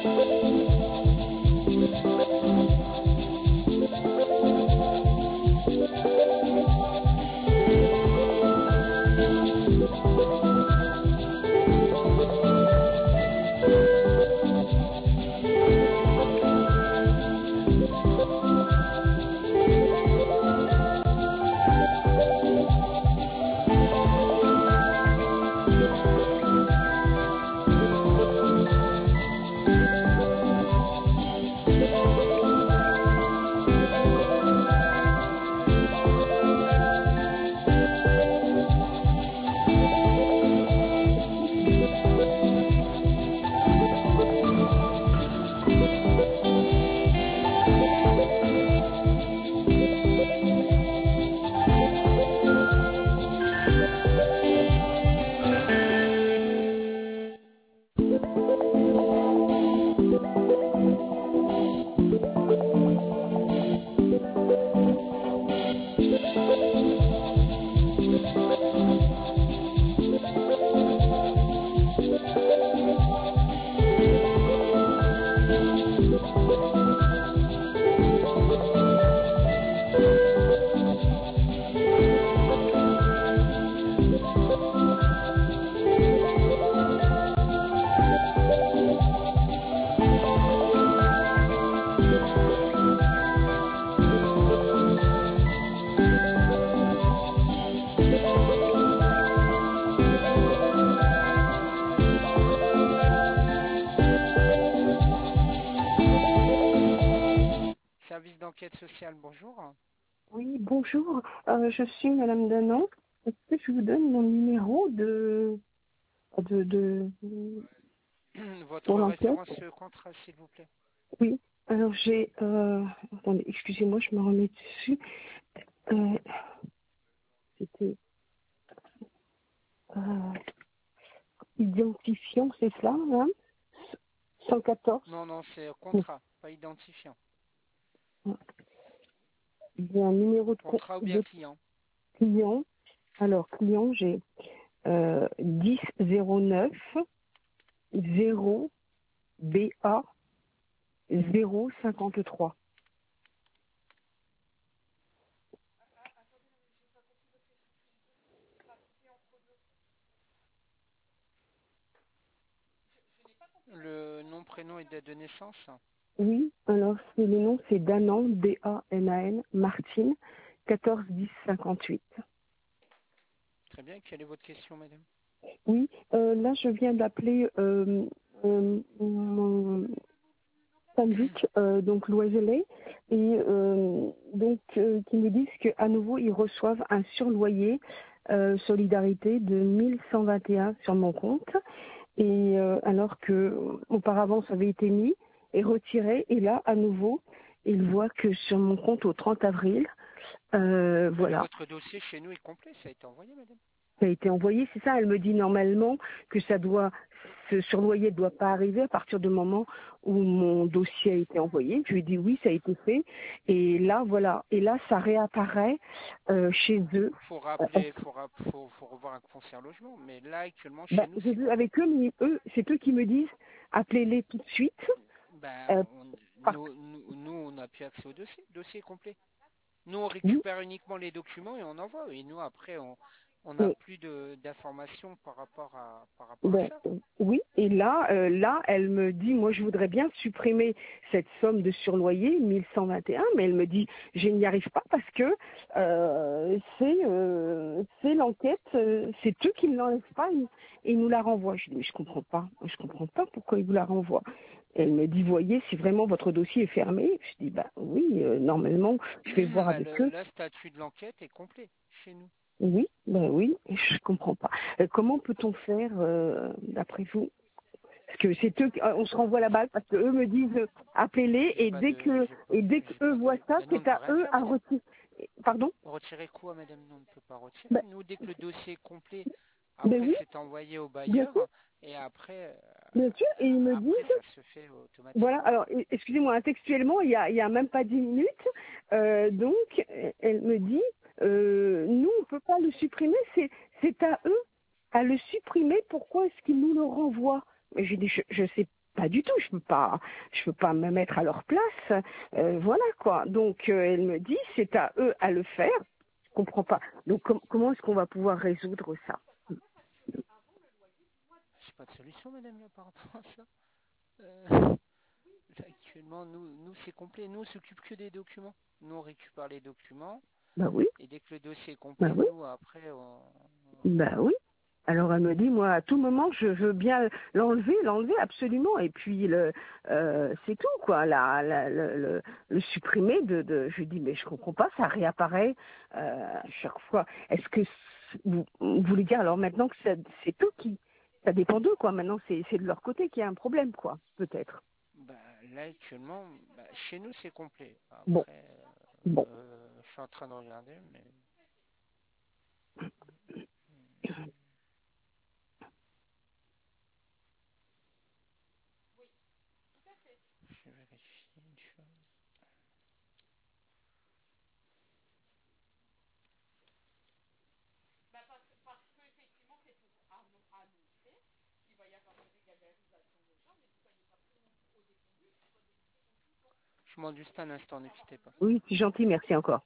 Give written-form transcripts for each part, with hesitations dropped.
Service d'enquête sociale, bonjour. Oui, bonjour. Je suis Madame Danan. Est-ce que je vous donne mon numéro de Votre pour l'enquête? référence contrat, s'il vous plaît. Oui. Alors j'ai attendez, excusez-moi, je me remets dessus. Euh, C'était identifiant, c'est cela, hein? 114. Non, non, c'est contrat, pas identifiant. J'ai un numéro Contrat ou bien de client. client. Alors client, j'ai 10 09 0 BA 053. Le nom, prénom et date de naissance. Oui, alors le nom c'est Danan, D-A-N-A-N, Martine, 14 10 58. Très bien, quelle est votre question, madame? Oui, là je viens d'appeler mon syndic, donc Loiselet, et qui me disent qu'à nouveau ils reçoivent un surloyer solidarité de 1121 sur mon compte, et alors que auparavant ça avait été mis et retiré, et là à nouveau ils voient que sur mon compte au 30 avril, Mais voilà, votre dossier chez nous est complet, ça a été envoyé, madame? ça a été envoyé, c'est ça. Elle me dit normalement que ce surloyer ne doit pas arriver à partir du moment où mon dossier a été envoyé. Je lui ai dit oui, ça a été fait. Et là, voilà. Et là, ça réapparaît chez eux. Faut rappeler, faut revoir un concierge logement. Mais là, actuellement, chez Bah, nous, j'ai c'est vu complet. avec eux, mais eux, c'est eux qui me disent appelez-les tout de suite. Ben, Euh, par- nous, on n'a plus accès au dossier. Le dossier est complet. Nous, on oui, récupère uniquement les documents et on envoie. Et nous, après, on n'a mais plus d'informations par rapport à ben, ça. oui, et là, elle me dit, moi je voudrais bien supprimer cette somme de surloyer, 1121, mais elle me dit, je n'y arrive pas parce que c'est l'enquête, c'est eux qui ne l'enlèvent pas et nous la renvoient. Je dis, mais je comprends pas pourquoi ils vous la renvoient. Elle me dit, voyez, si vraiment votre dossier est fermé, je dis, bah oui, normalement, je vais voir Bah, avec eux. le statut de l'enquête est complet chez nous. Oui, ben oui, je comprends pas. Comment peut-on faire, d'après vous? Parce que c'est eux, on se renvoie la balle parce que eux me disent appelez-les J'ai et pas de, dès j'ai qu'eux pas voient de. ça, Ben, nous, on ne c'est peut à rien eux faire, à madame. retirer. Pardon? Retirer quoi, madame? Nous, on ne peut pas retirer. Ben, Nous, dès que le dossier est complet, ben après, oui, c'est envoyé au bien sûr, bailleur et après, bien sûr. Et ils me disent, ça se fait voilà, automatiquement. alors excusez-moi, textuellement, il y a même pas 10 minutes, donc elle me dit, nous on peut pas le supprimer, c'est à eux à le supprimer. Pourquoi est-ce qu'ils nous le renvoient? Mais j'ai dit, je sais pas du tout, je peux pas me mettre à leur place, voilà quoi. Donc elle me dit, c'est à eux à le faire. Je comprends pas. Donc comment est-ce qu'on va pouvoir résoudre ça? J'ai pas de solution, madame, là, par rapport à ça. Là, actuellement, nous c'est complet. Nous, on s'occupe que des documents. Nous, on récupère les documents. Bah oui, Et dès que le dossier est bah complet, oui, nous, après, bah oui. Alors elle me dit, moi, à tout moment, je veux bien l'enlever absolument. Et puis c'est tout, quoi. Le supprimer je lui dis, mais je comprends pas, ça réapparaît chaque fois. Est-ce que vous voulez dire alors maintenant que c'est tout qui, ça dépend d'eux, quoi. Maintenant, c'est de leur côté qu'il y a un problème, quoi, peut-être. bah, là, actuellement, bah, chez nous, c'est complet. Bon, Après, bon. je suis en train de regarder, mais je vérifie une chose. Je m'en juste un instant, ne quittez pas. Oui, c'est gentil, merci encore.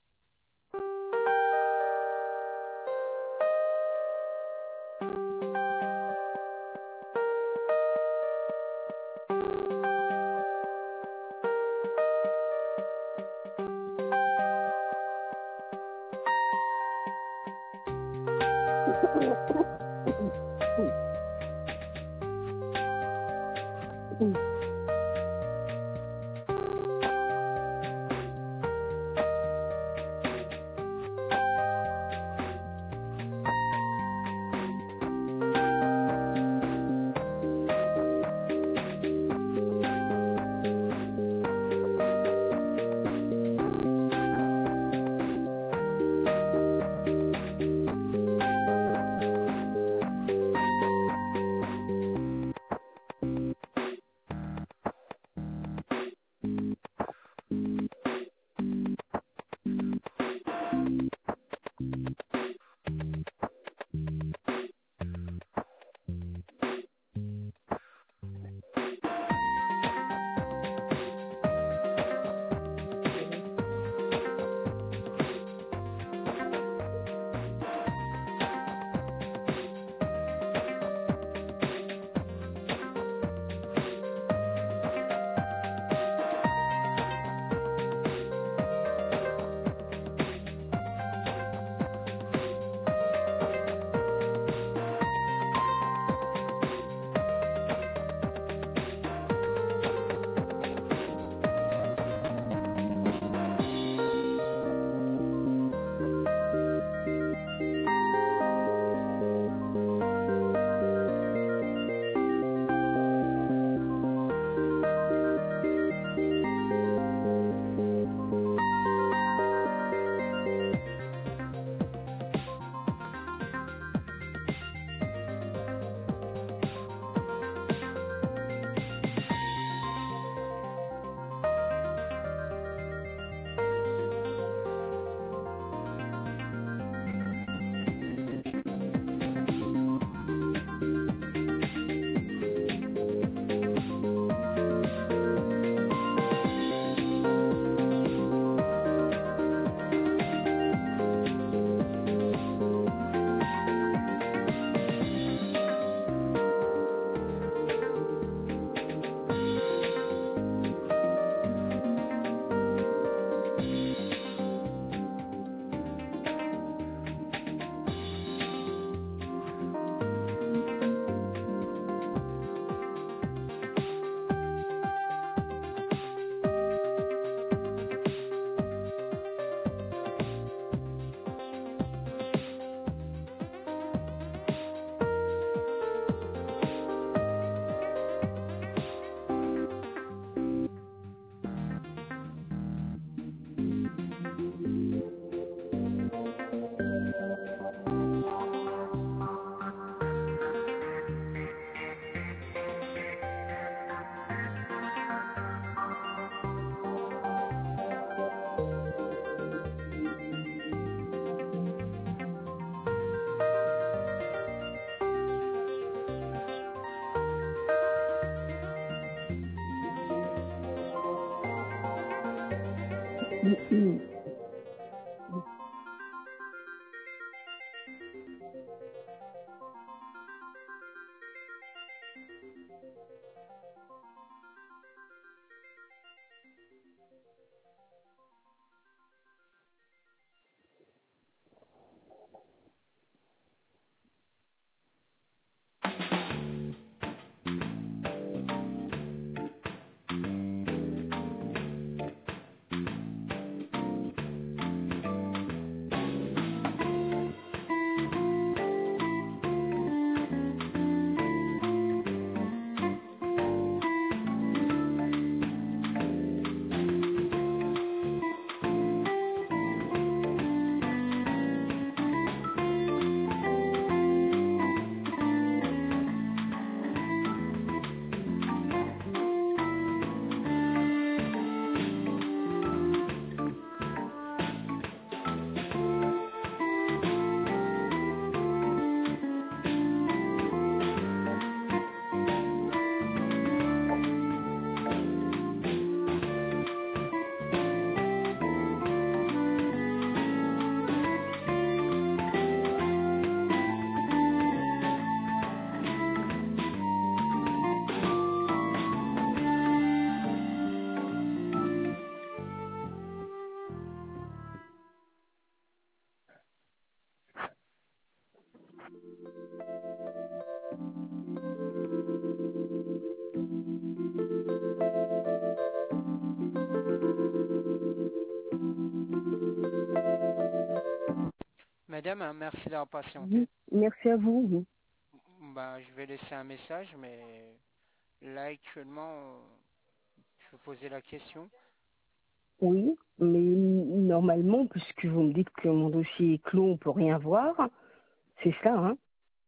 Madame, hein, merci d'avoir patienté. Merci à vous. Bah, je vais laisser un message, mais là actuellement, je vais poser la question. Oui, mais normalement, puisque vous me dites que mon dossier est clos, on ne peut rien voir, c'est ça, hein?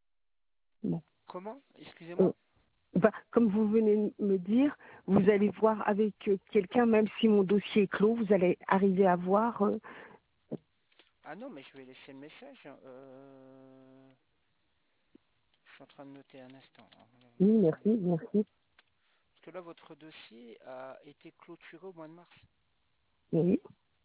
Bon. Comment? Excusez-moi. Enfin, comme vous venez de me dire, vous allez voir avec quelqu'un, même si mon dossier est clos, vous allez arriver à voir. Ah non, mais je vais laisser le message. Je suis en train de noter un instant. Oui, merci. Parce que là, votre dossier a été clôturé au mois de mars. Oui,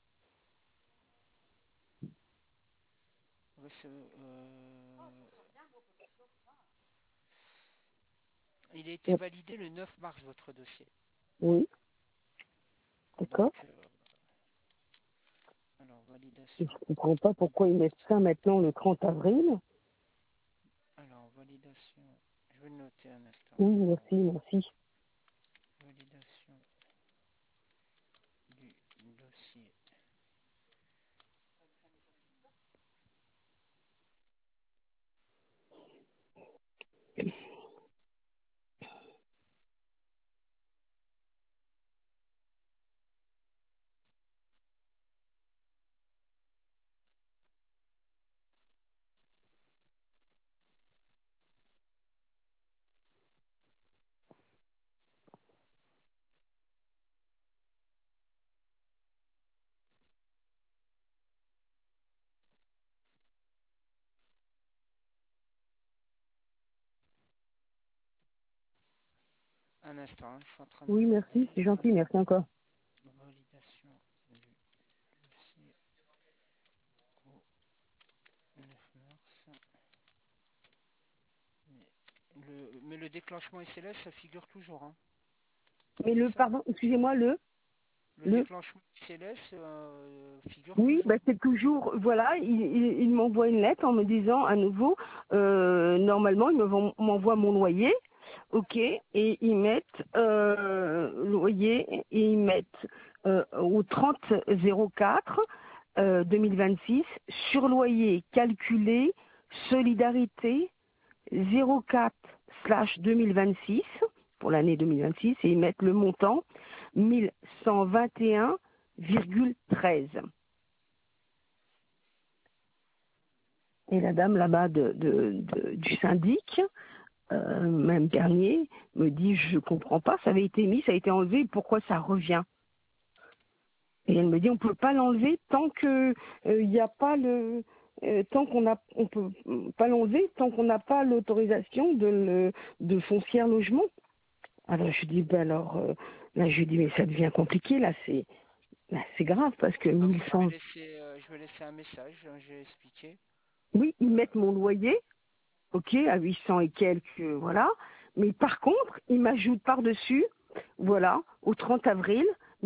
Il a été validé le 9 mars, votre dossier. oui, Donc, d'accord. alors, Je validation. ne comprends pas pourquoi ils mettent ça maintenant le 30 avril. Alors, validation. Je vais le noter un instant. Oui, Alors, merci. validation du dossier. Un instant, hein, je suis en train de Oui, merci, c'est valider gentil, merci encore. validation du dossier au 9 mars. Mais le déclenchement SLS, ça figure toujours, hein. Mais C'est ça? pardon, excusez-moi, Le déclenchement SLS figure Oui, toujours. c'est toujours, voilà, il m'envoie une lettre en me disant à nouveau, normalement, m'envoie mon loyer, ok, et ils mettent loyer, et ils mettent au 30-04 2026, sur loyer calculé, solidarité 04/2026, pour l'année 2026, et ils mettent le montant 1121,13. Et la dame là-bas du syndic, même dernier, me dit, je comprends pas, ça avait été mis, ça a été enlevé, pourquoi ça revient? Et elle me dit, on peut pas l'enlever tant que il n'y a pas on peut pas l'enlever tant qu'on n'a pas l'autorisation de foncière logement. Alors je dis, là je dis, mais ça devient compliqué là, Ben, c'est grave parce que Donc, 1100. je vais laisser un message, j'ai expliqué. Oui, ils mettent mon loyer, ok, à 800 et quelques, voilà. Mais par contre, ils m'ajoutent par-dessus, voilà, au 30 avril,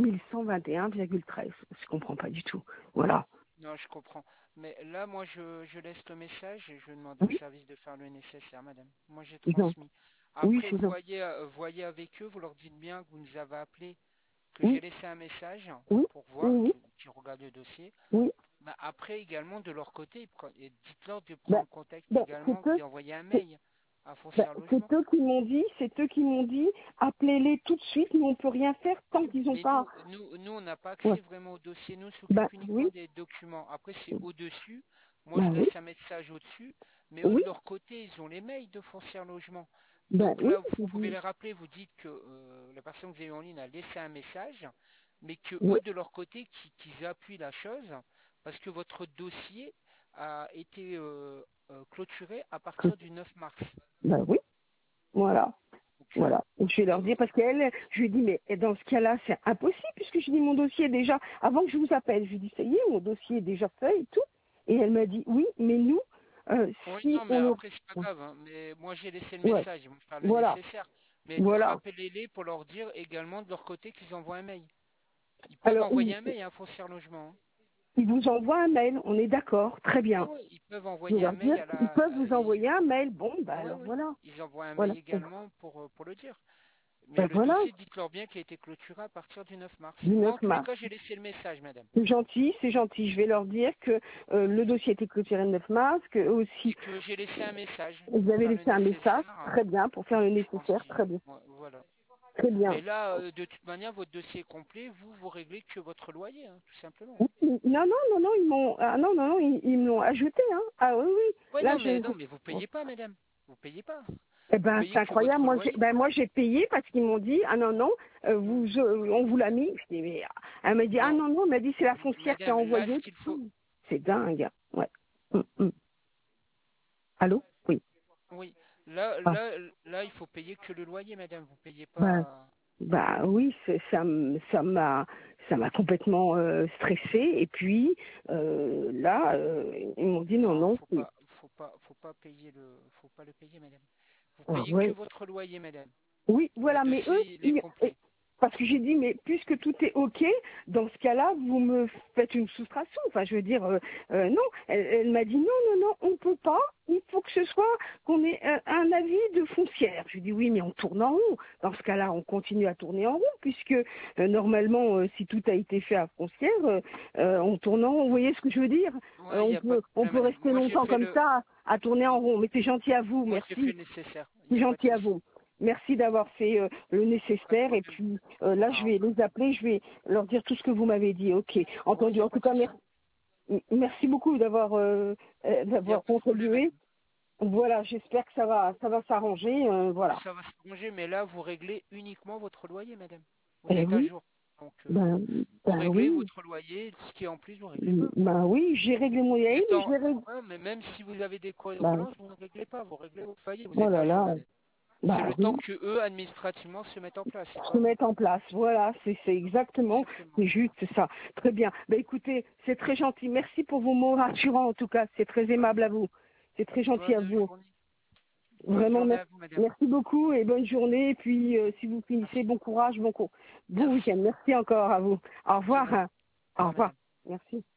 1121,13. Je comprends pas du tout. Voilà. Non, je comprends. Mais là, moi, je laisse le message et je vais demander au Oui, service de faire le nécessaire, madame. Moi, j'ai non. transmis. Oui, Après, c'est ça. voyez avec eux, vous leur dites bien que vous nous avez appelé, que j'ai Oui, laissé un message oui, pour oui, voir oui, qu'ils regardent le dossier. oui. Mais après, également, de leur côté, et dites-leur de Ben, prendre contact ben, également, d'envoyer un mail à ben, Foncière Logement. c'est eux qui m'ont dit, appelez-les tout de suite, mais on peut rien faire tant qu'ils n'ont Mais pas. nous, on n'a pas Ouais. accès vraiment au dossier. Nous, on Ben s'occupe oui, uniquement des documents. Après, c'est au-dessus. Moi, je ben oui, laisse un message au-dessus. Mais eux, oui, de leur côté, ils ont les mails de Foncière Logement. ben Donc oui, là, j'ai vous pouvez dit, les rappeler. Vous dites que la personne que vous avez en ligne a laissé un message, mais que oui, eux, de leur côté, qu'ils appuient la chose, parce que votre dossier a été clôturé à que- partir du 9 mars. ben oui, voilà. Donc, Voilà. Et je vais leur euh, dire, parce qu'elle, je lui ai dit, mais dans ce cas-là, c'est impossible, puisque je dis, mon dossier est déjà, avant que je vous appelle, je lui ai dit, ça y est, mon dossier est déjà fait et tout. Et elle m'a dit, oui, mais nous, oui, si non, mais on le... après, c'est pas grave, hein. Mais moi, j'ai laissé le Ouais, message. Ils vont faire le voilà, nécessaire. Mais voilà. rappelez-les pour leur dire également de leur côté qu'ils envoient un mail. Ils peuvent Alors, envoyer un mail à Foncière Logement, hein. ils vous envoient un mail, on est d'accord, très Oui, bien. oui, ils peuvent Je vais envoyer un leur dire, mail à ils peuvent la. vous envoyer un mail, bon, bah Oui, alors oui. voilà, Ils envoient un voilà, mail également pour le dire. Mais ben le voilà, dossier, dites-leur bien qu'il a été clôturé à partir du 9 mars. du Moi, en 9 tous les mars. cas, j'ai laissé le message, madame. C'est gentil, c'est gentil. Je vais leur dire que le dossier a été clôturé le 9 mars, que eux Et aussi, que j'ai laissé un message vous pour avez faire le laissé un message, nécessaire, hein. très bien, pour faire le Je pense nécessaire, qu'il. très bien. Ouais, voilà. Très bien. Mais là, de toute manière, votre dossier est complet. Vous réglez que votre loyer, hein, tout simplement. Oui, non, non, non, non, ils m'ont, ah non, non, non, ils me l'ont ajouté, hein. Ah oui, oui. Ouais, Là, non, mais vous payez pas, madame. Vous payez pas. eh Vous ben, payez c'est que incroyable. votre loyer. Moi, j'ai payé parce qu'ils m'ont dit, ah non, non, Hmm. on vous l'a mis. Je dis, mais, elle m'a dit, ah Non, non, non, elle m'a dit, c'est la foncière qui a madame, là, ce envoyé. qu'il faut. C'est dingue. Ouais. Mm. Allô? Oui. Oui, Ah, là, il faut payer que le loyer, madame. Vous payez ben, pas. bah oui, ça m'a complètement stressée. Et puis là, ils m'ont dit non, Non, non. faut pas payer faut pas le payer, madame. Vous Ah, payez que ouais. votre loyer, madame. Oui, Le voilà, mais eux, dossier, il est complet. parce que j'ai dit, mais puisque tout est OK, dans ce cas-là, vous me faites une soustraction. Enfin, je veux dire, non. Elle m'a dit, non, non, non, on ne peut pas. Il faut que ce soit qu'on ait un avis de foncière. Je lui dis, oui, mais on tourne en rond. Dans ce cas-là, on continue à tourner en rond, puisque normalement, si tout a été fait à foncière, on tourne en rond. Vous voyez ce que je veux dire? Ouais, il n'y a pas de On problème, peut madame. rester longtemps comme ça à tourner en rond. Mais c'est gentil à vous, Moi, j'ai fait merci. le nécessaire. Il C'est n'y a pas de gentil à souci. vous. Merci d'avoir fait le Pas de nécessaire. Et problème. puis là, je Au vais revoir. les appeler, je vais leur dire tout ce que vous m'avez dit. Ok, Oui, il entendu. n'y a En pas tout de cas, souci. merci beaucoup Il n'y a d'avoir pas de problème, contribué. madame. Voilà, j'espère que ça va s'arranger. Voilà. Ça va se prolonger, mais là, vous réglez uniquement votre loyer, madame. Vous Eh êtes à oui, jour. Donc, ben, vous ben réglez oui, votre loyer. Ce qui est en plus, vous ne réglez pas. ben oui, j'ai réglé mon Vous yaï, êtes mais je en... l'ai réglé. Ouais, mais même si vous avez des courriers de Ben, relance, vous ne réglez pas. Vous réglez votre foyer. Vous oh êtes là à jour, là, madame. C'est ben le temps oui. que eux, administrativement, se mettent en place. C'est Se pas vous. mettre en place. Voilà, c'est exactement, Exactement. c'est juste ça. Très bien. Ben écoutez, c'est très gentil. Merci pour vos mots rassurants en tout cas. C'est très aimable à vous. C'est très gentil à Bonne vous. journée. Bonne Vraiment, journée à vous, madame. merci beaucoup et bonne journée. Et puis, si vous finissez, Merci. bon courage, bon Merci. week-end. Merci encore à vous. Au De revoir. même. Au Au revoir, revoir. madame. Merci.